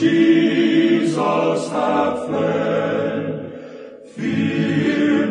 Jesus have fled. Fear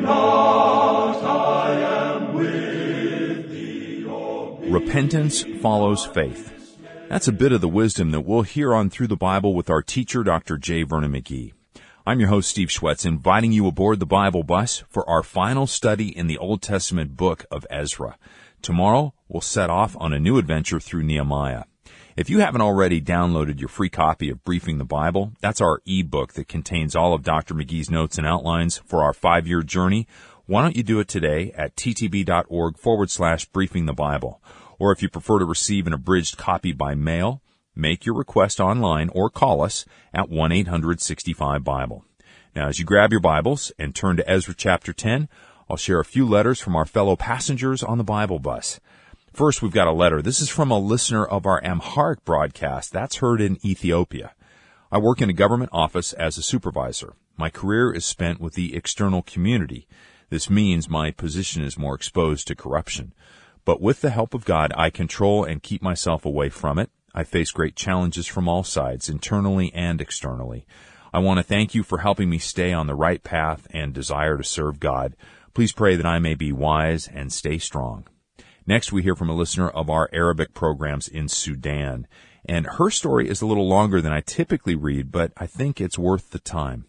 not, I am with thee. Repentance follows faith. That's a bit of the wisdom that we'll hear on Through the Bible with our teacher, Dr. J. Vernon McGee. I'm your host, Steve Schwetz, inviting you aboard the Bible bus for our final study in the Old Testament book of Ezra. Tomorrow, we'll set off on a new adventure through Nehemiah. If you haven't already downloaded your free copy of Briefing the Bible, that's our e-book that contains all of Dr. McGee's notes and outlines for our 5-year journey. Why don't you do it today at ttb.org/Briefing the Bible? Or if you prefer to receive an abridged copy by mail, make your request online or call us at 1-800-65-BIBLE. Now, as you grab your Bibles and turn to Ezra chapter 10, I'll share a few letters from our fellow passengers on the Bible bus. First, we've got a letter. This is from a listener of our Amharic broadcast. That's heard in Ethiopia. I work in a government office as a supervisor. My career is spent with the external community. This means my position is more exposed to corruption. But with the help of God, I control and keep myself away from it. I face great challenges from all sides, internally and externally. I want to thank you for helping me stay on the right path and desire to serve God. Please pray that I may be wise and stay strong. Next, we hear from a listener of our Arabic programs in Sudan. And her story is a little longer than I typically read, but I think it's worth the time.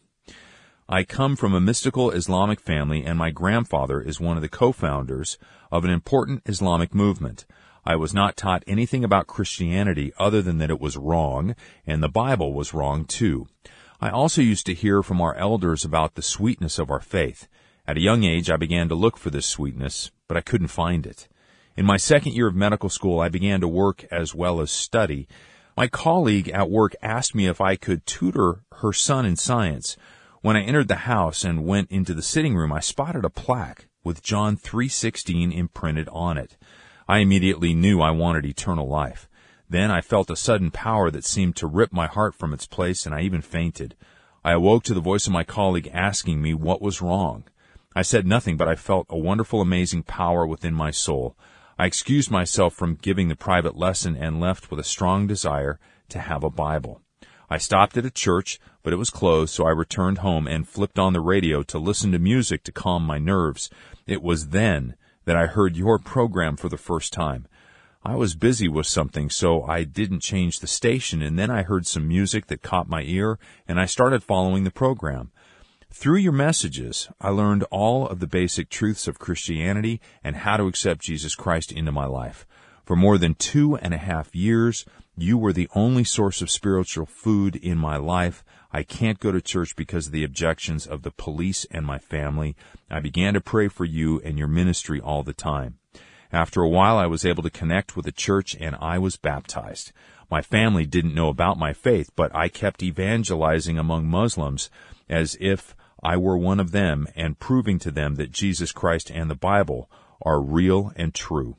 I come from a mystical Islamic family, and my grandfather is one of the co-founders of an important Islamic movement. I was not taught anything about Christianity other than that it was wrong, and the Bible was wrong too. I also used to hear from our elders about the sweetness of our faith. At a young age, I began to look for this sweetness, but I couldn't find it. In my second year of medical school, I began to work as well as study. My colleague at work asked me if I could tutor her son in science. When I entered the house and went into the sitting room, I spotted a plaque with John 3:16 imprinted on it. I immediately knew I wanted eternal life. Then I felt a sudden power that seemed to rip my heart from its place, and I even fainted. I awoke to the voice of my colleague asking me what was wrong. I said nothing, but I felt a wonderful, amazing power within my soul. I excused myself from giving the private lesson and left with a strong desire to have a Bible. I stopped at a church, but it was closed, so I returned home and flipped on the radio to listen to music to calm my nerves. It was then that I heard your program for the first time. I was busy with something, so I didn't change the station, and then I heard some music that caught my ear, and I started following the program. Through your messages, I learned all of the basic truths of Christianity and how to accept Jesus Christ into my life. For more than 2.5 years, you were the only source of spiritual food in my life. I can't go to church because of the objections of the police and my family. I began to pray for you and your ministry all the time. After a while, I was able to connect with the church, and I was baptized. My family didn't know about my faith, but I kept evangelizing among Muslims as if I were one of them and proving to them that Jesus Christ and the Bible are real and true.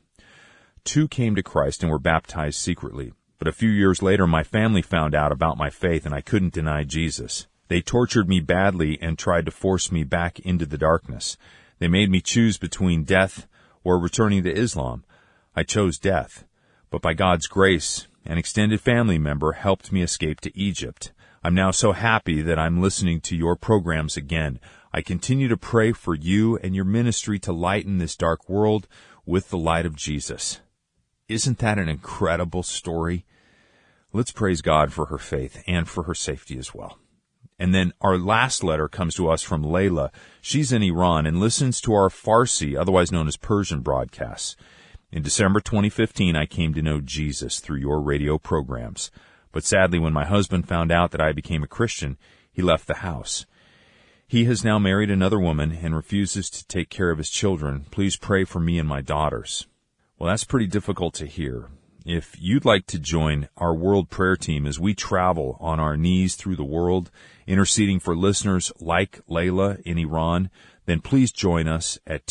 2 came to Christ and were baptized secretly. But a few years later, my family found out about my faith, and I couldn't deny Jesus. They tortured me badly and tried to force me back into the darkness. They made me choose between death or returning to Islam. I chose death. But by God's grace, an extended family member helped me escape to Egypt. I'm now so happy that I'm listening to your programs again. I continue to pray for you and your ministry to lighten this dark world with the light of Jesus. Isn't that an incredible story? Let's praise God for her faith and for her safety as well. And then our last letter comes to us from Layla. She's in Iran and listens to our Farsi, otherwise known as Persian, broadcasts. In December 2015, I came to know Jesus through your radio programs. But sadly, when my husband found out that I became a Christian, he left the house. He has now married another woman and refuses to take care of his children. Please pray for me and my daughters. Well, that's pretty difficult to hear. If you'd like to join our world prayer team as we travel on our knees through the world, interceding for listeners like Layla in Iran, then please join us at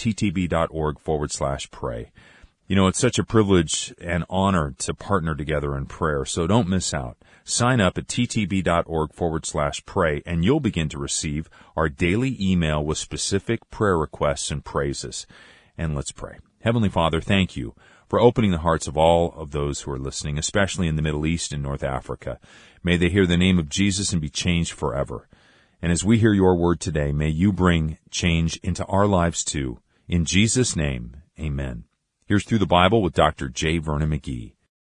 ttb.org/pray. You know, it's such a privilege and honor to partner together in prayer, so don't miss out. Sign up at ttb.org/pray, and you'll begin to receive our daily email with specific prayer requests and praises. And let's pray. Heavenly Father, thank you for opening the hearts of all of those who are listening, especially in the Middle East and North Africa. May they hear the name of Jesus and be changed forever. And as we hear your word today, may you bring change into our lives too. In Jesus' name, amen. Here's Through the Bible with Dr. J. Vernon McGee.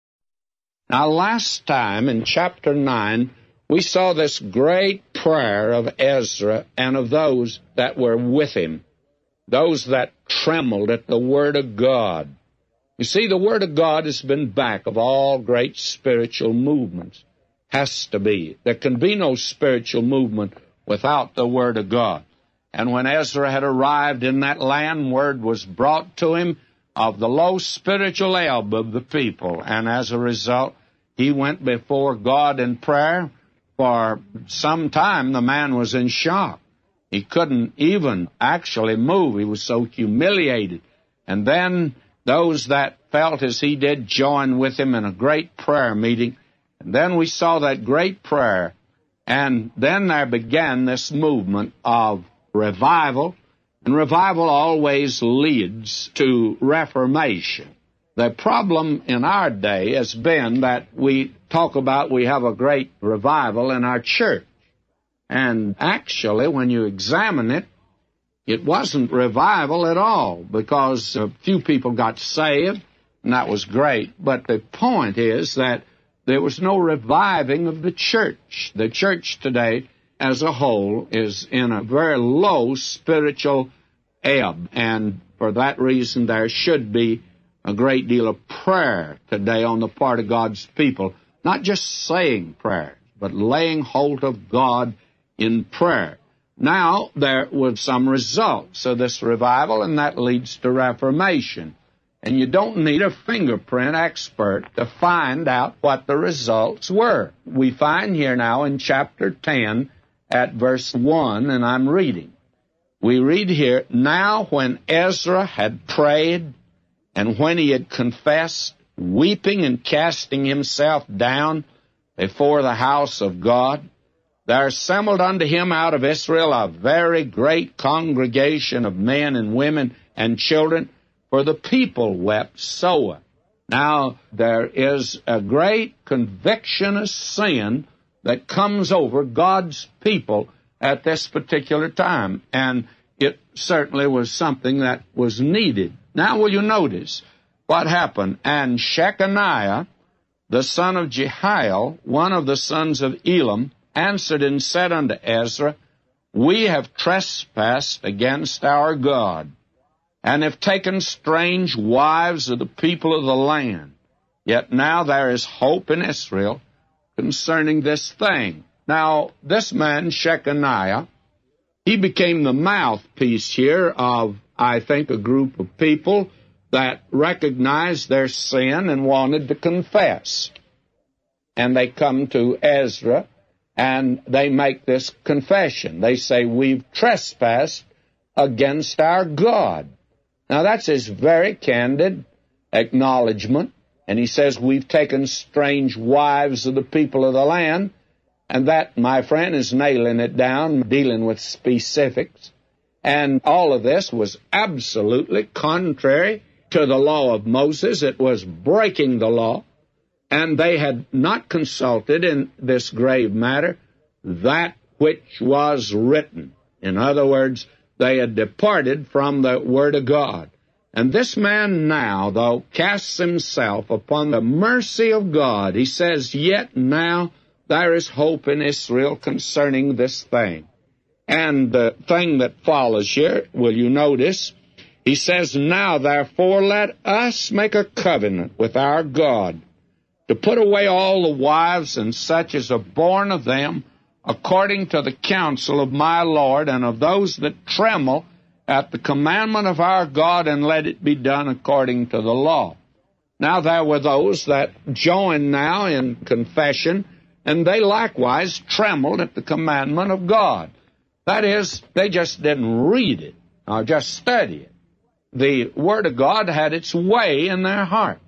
Now, last time in chapter 9, we saw this great prayer of Ezra and of those that were with him, those that trembled at the Word of God. You see, the Word of God has been back of all great spiritual movements. Has to be. There can be no spiritual movement without the Word of God. And when Ezra had arrived in that land, word was brought to him of the low spiritual ebb of the people. And as a result, he went before God in prayer. For some time, the man was in shock. He couldn't even actually move. He was so humiliated. And then those that felt as he did joined with him in a great prayer meeting. And then we saw that great prayer. And then there began this movement of revival. And revival always leads to reformation. The problem in our day has been that we talk about we have a great revival in our church. And actually, when you examine it, it wasn't revival at all, because a few people got saved, and that was great. But the point is that there was no reviving of the church. The church today, as a whole, is in a very low spiritual ebb, and for that reason there should be a great deal of prayer today on the part of God's people, not just saying prayers, but laying hold of God in prayer. Now, there was some results of this revival, and that leads to reformation. And you don't need a fingerprint expert to find out what the results were. We find here now in chapter 10 at verse 1, and I'm reading. We read here, "Now when Ezra had prayed, and when he had confessed, weeping and casting himself down before the house of God, there assembled unto him out of Israel a very great congregation of men and women and children, for the people wept sore." Now, there is a great conviction of sin that comes over God's people at this particular time, and it certainly was something that was needed. Now, will you notice what happened? "And Shechaniah, the son of Jehiel, one of the sons of Elam, answered and said unto Ezra, We have trespassed against our God, and have taken strange wives of the people of the land. Yet now there is hope in Israel concerning this thing." Now, this man, Shechaniah, he became the mouthpiece here of, I think, a group of people that recognized their sin and wanted to confess. And they come to Ezra, and they make this confession. They say, "We've trespassed against our God." Now, that's his very candid acknowledgement. And he says, "We've taken strange wives of the people of the land." And that, my friend, is nailing it down, dealing with specifics. And all of this was absolutely contrary to the law of Moses. It was breaking the law. And they had not consulted in this grave matter that which was written. In other words, they had departed from the Word of God. And this man now, though, casts himself upon the mercy of God. He says, "Yet now there is hope in Israel concerning this thing." And the thing that follows here, will you notice? He says, "Now therefore let us make a covenant with our God, to put away all the wives and such as are born of them, according to the counsel of my Lord and of those that tremble at the commandment of our God, and let it be done according to the law." Now there were those that joined now in confession, and they likewise trembled at the commandment of God. That is, they just didn't read it or just study it. The Word of God had its way in their hearts.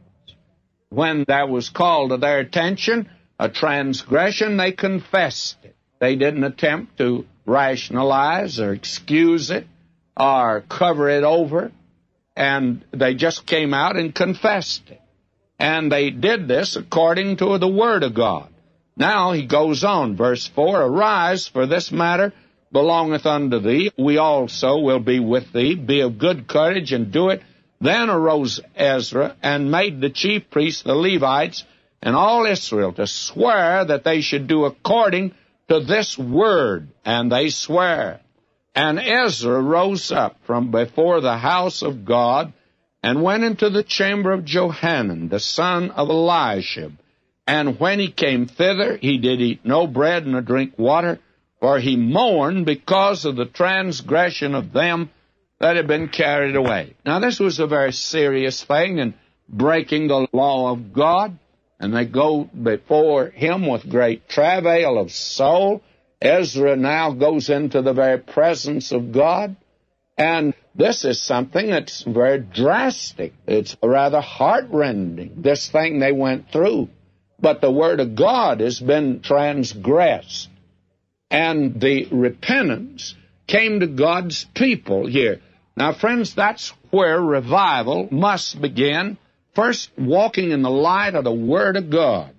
When that was called to their attention, a transgression, they confessed it. They didn't attempt to rationalize or excuse it or cover it over. and they just came out and confessed it. And they did this according to the Word of God. Now he goes on, verse 4, Arise, for this matter belongeth unto thee. We also will be with thee. Be of good courage, and do it. Then arose Ezra, and made the chief priests, the Levites, and all Israel to swear that they should do according to this word. And they swear. And Ezra rose up from before the house of God, and went into the chamber of Johanan, the son of Eliashib. And when he came thither, he did eat no bread nor drink water, for he mourned because of the transgression of them that had been carried away. Now, this was a very serious thing in breaking the law of God, and they go before him with great travail of soul. Ezra now goes into the very presence of God, and this is something that's very drastic. It's rather heart-rending, this thing they went through. But the Word of God has been transgressed, and the repentance came to God's people here. Now, friends, that's where revival must begin, first walking in the light of the Word of God.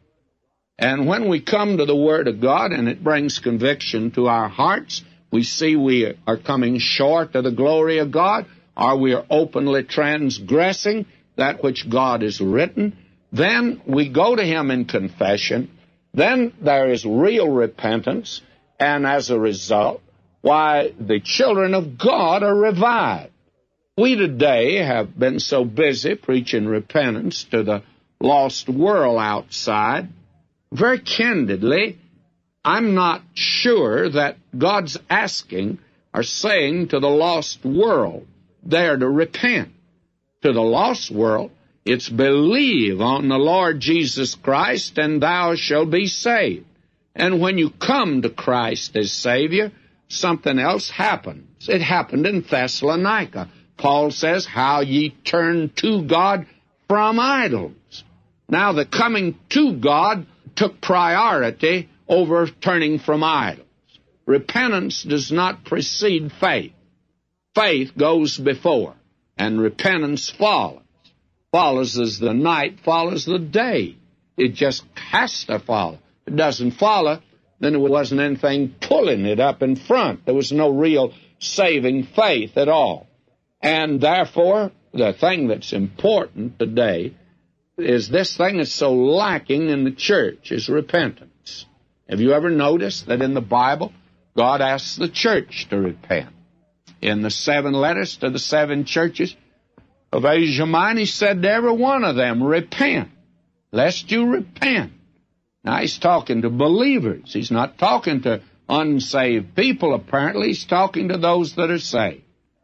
And when we come to the Word of God and it brings conviction to our hearts, we see we are coming short of the glory of God, or we are openly transgressing that which God has written. Then we go to Him in confession. Then there is real repentance, and as a result, why, the children of God are revived. We today have been so busy preaching repentance to the lost world outside. Very candidly, I'm not sure that God's asking or saying to the lost world there to repent. To the lost world, it's believe on the Lord Jesus Christ, and thou shalt be saved. And when you come to Christ as Savior, something else happens. It happened in Thessalonica. Paul says, how ye turn to God from idols. Now, the coming to God took priority over turning from idols. Repentance does not precede faith. Faith goes before, and repentance follows. Follows as the night follows the day. It just has to follow. If it doesn't follow, then there wasn't anything pulling it up in front. There was no real saving faith at all. And therefore, the thing that's important today is this thing that's so lacking in the church is repentance. Have you ever noticed that in the Bible, God asks the church to repent? In the 7 letters to the 7 churches of Asia Minor, He said to every one of them, repent, lest you repent. Now, He's talking to believers. He's not talking to unsaved people, apparently. He's talking to those that are saved.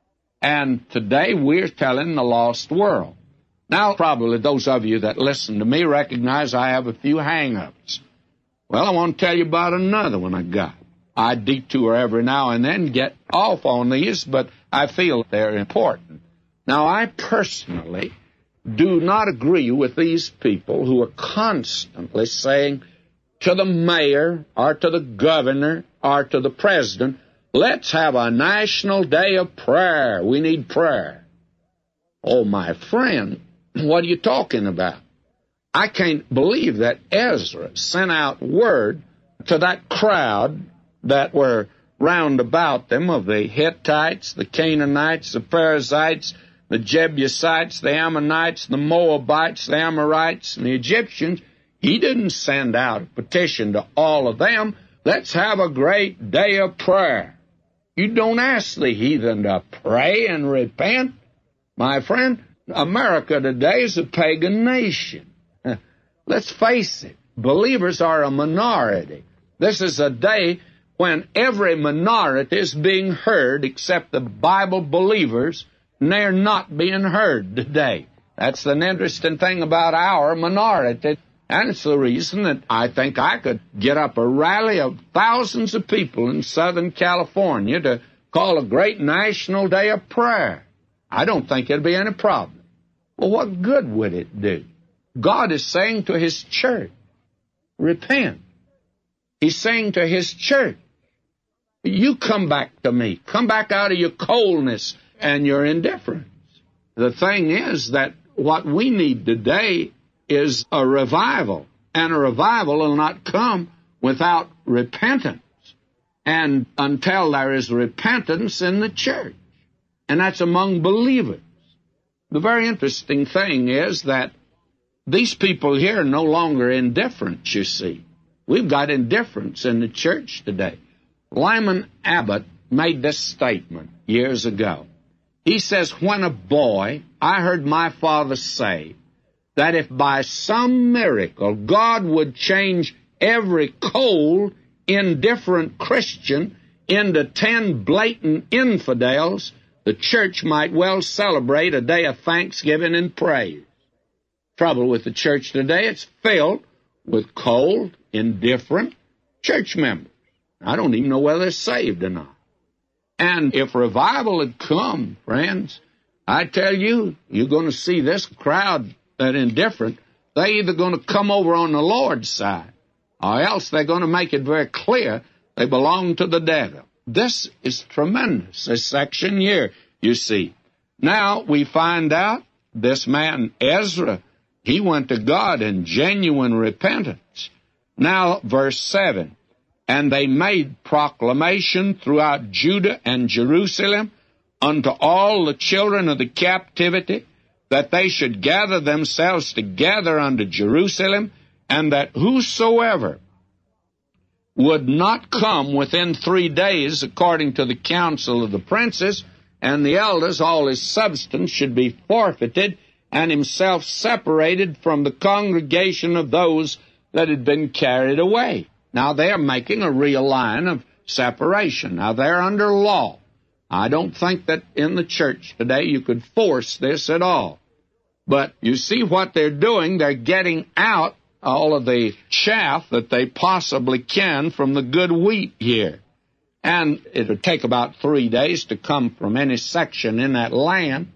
And today we're telling the lost world. Now, probably those of you that listen to me recognize I have a few hang-ups. Well, I want to tell you about another one I got. I detour every now and then, get off on these, but I feel they're important. Now, I personally do not agree with these people who are constantly saying to the mayor or to the governor or to the president, let's have a national day of prayer. We need prayer. Oh, my friend, what are you talking about? I can't believe that Ezra sent out word to that crowd that were round about them of the Hittites, the Canaanites, the Perizzites, the Jebusites, the Ammonites, the Moabites, the Amorites, and the Egyptians. He didn't send out a petition to all of them. Let's have a great day of prayer. You don't ask the heathen to pray and repent. My friend, America today is a pagan nation. Let's face it, believers are a minority. This is a day when every minority is being heard except the Bible believers, and they're not being heard today. That's an interesting thing about our minority, and it's the reason that I think I could get up a rally of thousands of people in Southern California to call a great national day of prayer. I don't think it'd be any problem. Well, what good would it do? God is saying to His church, repent. He's saying to His church, you come back to me. Come back out of your coldness and your indifference. The thing is that what we need today is a revival, and a revival will not come without repentance, and until there is repentance in the church, and that's among believers. The very interesting thing is that these people here are no longer indifferent, you see. We've got indifference in the church today. Lyman Abbott made this statement years ago. He says, when a boy, I heard my father say that if by some miracle God would change every cold, indifferent Christian into 10 blatant infidels, the church might well celebrate a day of thanksgiving and praise. Trouble with the church today, it's filled with cold, indifferent church members. I don't even know whether they're saved or not. And if revival had come, friends, I tell you, you're going to see this crowd that indifferent. They're either going to come over on the Lord's side, or else they're going to make it very clear they belong to the devil. This is tremendous, this section here, you see. Now we find out this man, Ezra, he went to God in genuine repentance. Now, verse 7, and they made proclamation throughout Judah and Jerusalem unto all the children of the captivity, that they should gather themselves together unto Jerusalem, and that whosoever would not come within 3 days, according to the counsel of the princes and the elders, all his substance should be forfeited, and himself separated from the congregation of those that had been carried away. Now, they're making a real line of separation. Now, they're under law. I don't think that in the church today you could force this at all. But you see what they're doing. They're getting out all of the chaff that they possibly can from the good wheat here. And it'll take about 3 days to come from any section in that land.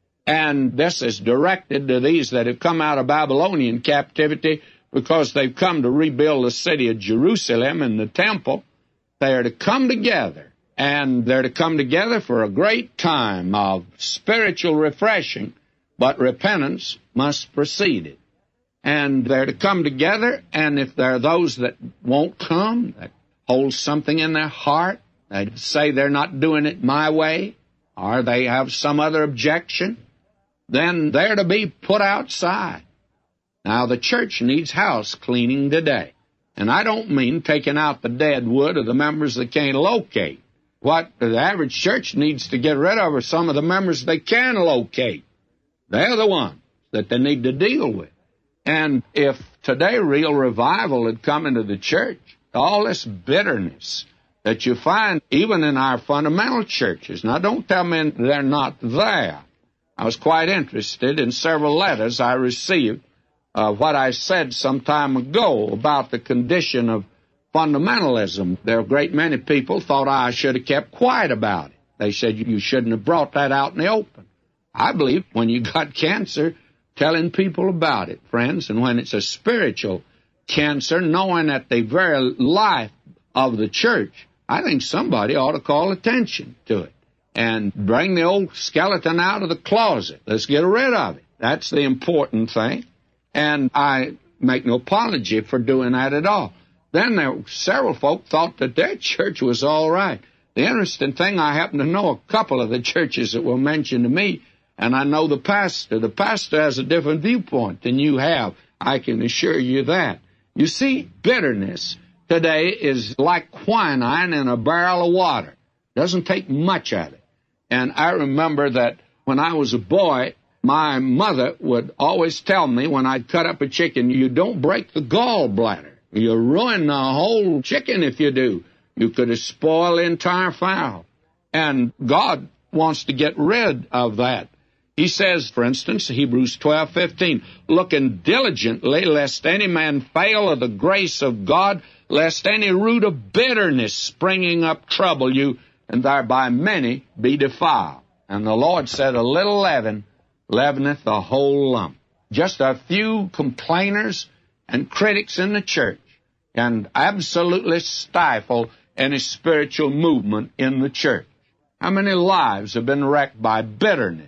And this is directed to these that have come out of Babylonian captivity, because they've come to rebuild the city of Jerusalem and the temple. They are to come together, and they're to come together for a great time of spiritual refreshing, but repentance must precede it. And they're to come together, and if there are those that won't come, that hold something in their heart, they say they're not doing it my way, or they have some other objection, then they're to be put outside. Now, the church needs house cleaning today. And I don't mean taking out the dead wood of the members they can't locate. What the average church needs to get rid of are some of the members they can locate. They're the ones that they need to deal with. And if today real revival had come into the church, all this bitterness that you find even in our fundamental churches. Now, don't tell me they're not there. I was quite interested in several letters I received what I said some time ago about the condition of fundamentalism. There are a great many people thought I should have kept quiet about it. They said you shouldn't have brought that out in the open. I believe when you got cancer, telling people about it, friends, and when it's a spiritual cancer, knowing that the very life of the church, I think somebody ought to call attention to it and bring the old skeleton out of the closet. Let's get rid of it. That's the important thing. And I make no apology for doing that at all. Then there were several folk thought that their church was all right. The interesting thing, I happen to know a couple of the churches that were mentioned to me, and I know the pastor. The pastor has a different viewpoint than you have. I can assure you that. You see, bitterness today is like quinine in a barrel of water. Doesn't take much of it. And I remember that when I was a boy, my mother would always tell me when I'd cut up a chicken, you don't break the gallbladder. You ruin the whole chicken if you do. You could have spoiled the entire fowl. And God wants to get rid of that. He says, for instance, Hebrews 12:15, looking diligently, lest any man fail of the grace of God, lest any root of bitterness springing up trouble you, and thereby many be defiled. And the Lord said, a little leaven leaveneth the whole lump. Just a few complainers and critics in the church and absolutely stifle any spiritual movement in the church. How many lives have been wrecked by bitterness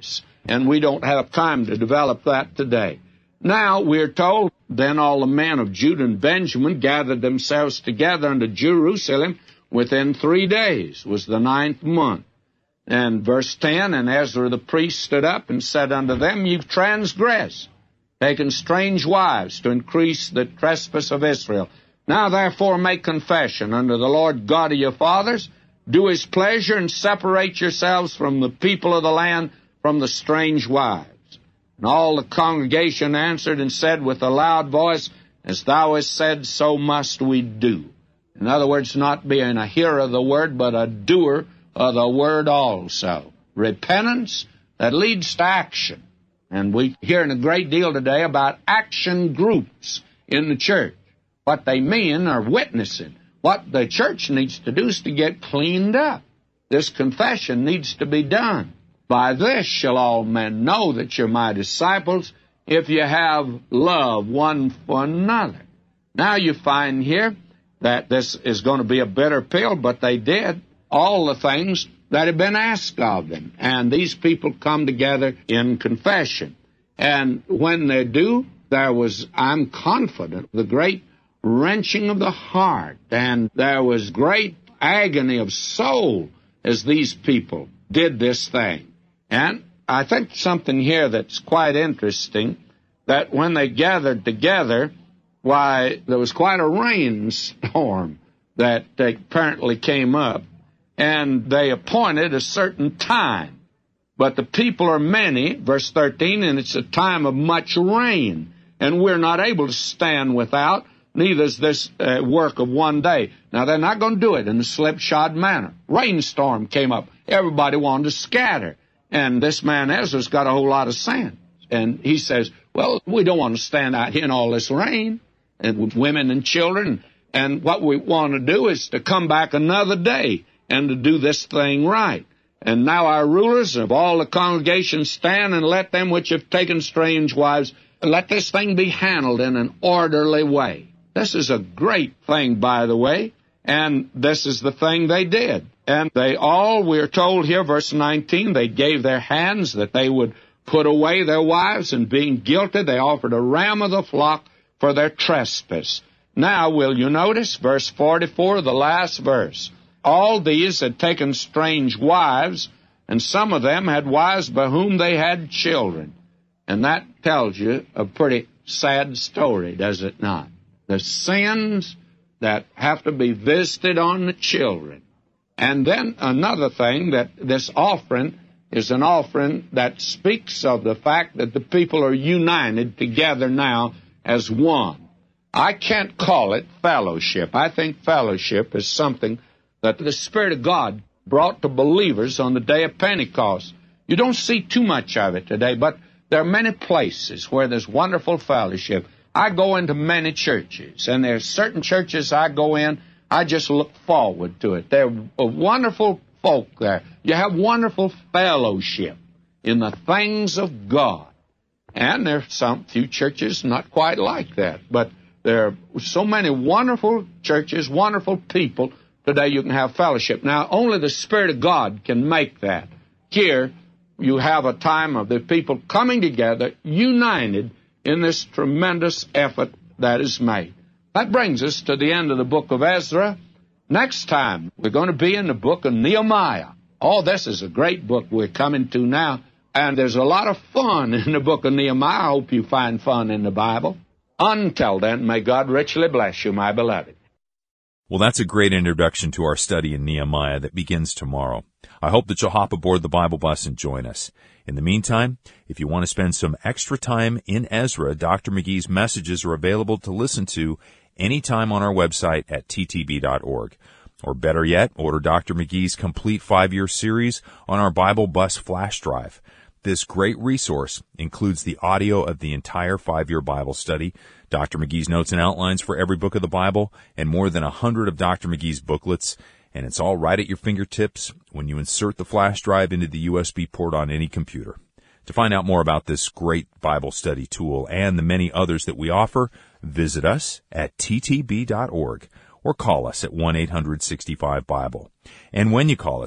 and we don't have time to develop that today. Now, we're told, then all the men of Judah and Benjamin gathered themselves together unto Jerusalem within 3 days, was the 9th month. And verse 10, and Ezra the priest stood up and said unto them, You've transgressed, taken strange wives to increase the trespass of Israel. Now therefore make confession unto the Lord God of your fathers, do his pleasure, and separate yourselves from the people of the land, from the strange wives. And all the congregation answered and said with a loud voice, As thou hast said, so must we do. In other words, not being a hearer of the word, but a doer of the word also. Repentance that leads to action. And we're hearing a great deal today about action groups in the church. What they mean are witnessing. What the church needs to do is to get cleaned up. This confession needs to be done. By this shall all men know that you're my disciples, if you have love one for another. Now you find here that this is going to be a bitter pill, but they did all the things that had been asked of them. And these people come together in confession. And when they do, there was, I'm confident, the great wrenching of the heart, and there was great agony of soul as these people did this thing. And I think something here that's quite interesting, that when they gathered together, why, there was quite a rainstorm that apparently came up, and they appointed a certain time. But the people are many, verse 13, and it's a time of much rain, and we're not able to stand without, neither is this work of one day. Now, they're not going to do it in a slipshod manner. Rainstorm came up. Everybody wanted to scatter. And this man Ezra's got a whole lot of sand. And he says, well, we don't want to stand out here in all this rain, and with women and children. And what we want to do is to come back another day and to do this thing right. And now our rulers of all the congregation stand, and let them which have taken strange wives, let this thing be handled in an orderly way. This is a great thing, by the way, and this is the thing they did. And they all, we're told here, verse 19, they gave their hands that they would put away their wives, and being guilty, they offered a ram of the flock for their trespass. Now, will you notice, verse 44, the last verse. All these had taken strange wives, and some of them had wives by whom they had children. And that tells you a pretty sad story, does it not? The sins that have to be visited on the children. And then another thing, that this offering is an offering that speaks of the fact that the people are united together now as one. I can't call it fellowship. I think fellowship is something that the Spirit of God brought to believers on the day of Pentecost. You don't see too much of it today, but there are many places where there's wonderful fellowship. I go into many churches, and there's certain churches I go in, I just look forward to it. They're wonderful folk there. You have wonderful fellowship in the things of God. And there are some few churches not quite like that, but there are so many wonderful churches, wonderful people. Today you can have fellowship. Now, only the Spirit of God can make that. Here, you have a time of the people coming together, united in this tremendous effort that is made. That brings us to the end of the book of Ezra. Next time, we're going to be in the book of Nehemiah. Oh, this is a great book we're coming to now. And there's a lot of fun in the book of Nehemiah. I hope you find fun in the Bible. Until then, may God richly bless you, my beloved. Well, that's a great introduction to our study in Nehemiah that begins tomorrow. I hope that you'll hop aboard the Bible bus and join us. In the meantime, if you want to spend some extra time in Ezra, Dr. McGee's messages are available to listen to anytime on our website at ttb.org. Or better yet, order Dr. McGee's complete 5-year series on our Bible Bus flash drive. This great resource includes the audio of the entire 5-year Bible study, Dr. McGee's notes and outlines for every book of the Bible, and more than 100 of Dr. McGee's booklets. And it's all right at your fingertips when you insert the flash drive into the USB port on any computer. To find out more about this great Bible study tool and the many others that we offer, visit us at ttb.org or call us at 1-800-65-BIBLE. And when you call us, be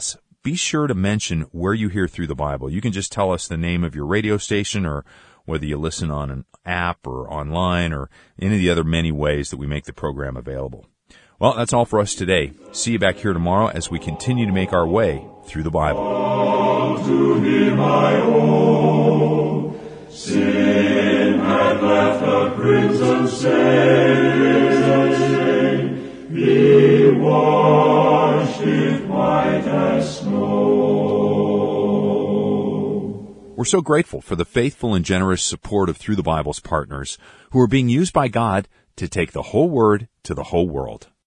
be sure to mention where you hear Through the Bible. You can just tell us the name of your radio station, or whether you listen on an app or online, or any of the other many ways that we make the program available. Well, that's all for us today. See you back here tomorrow as we continue to make our way through the Bible. To him I owe. Sin had left a crimson stain. He washed it white as snow. We're so grateful for the faithful and generous support of Through the Bible's partners, who are being used by God to take the whole Word to the whole world.